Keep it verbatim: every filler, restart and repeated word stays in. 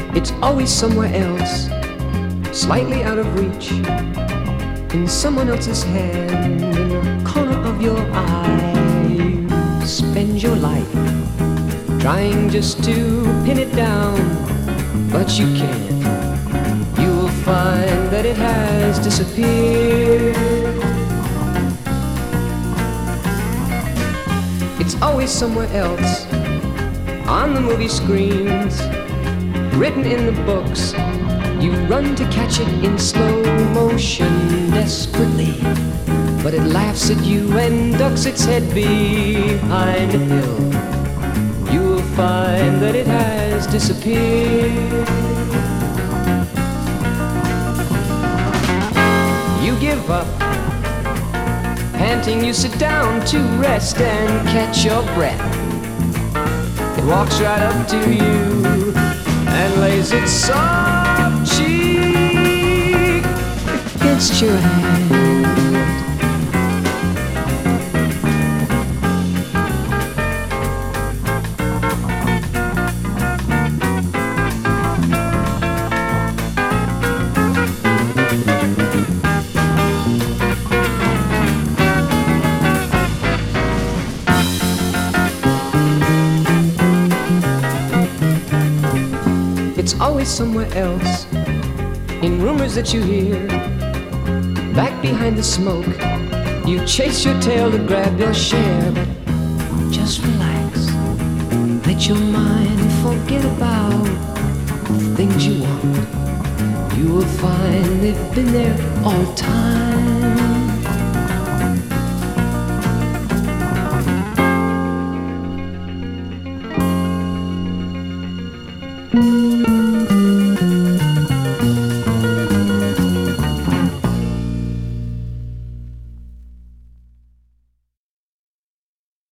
It's always somewhere else, slightly out of reach, in someone else's hand, in the corner of your eye. You spend your life trying just to pin it down, but you can't. You'll find that it has disappeared. It's always somewhere else, on the movie screens, written in the books. You run to catch it in slow motion desperately, but it laughs at you and ducks its head behind a hill. You'll find that it has disappeared. You give up, panting you sit down to rest and catch your breath. It walks right up to you and lays its soft cheek against your hand. It's always somewhere else, in rumors that you hear, back behind the smoke. You chase your tail to grab your share, but just relax. Let your mind forget about the things you want. You will find they've been there all the time.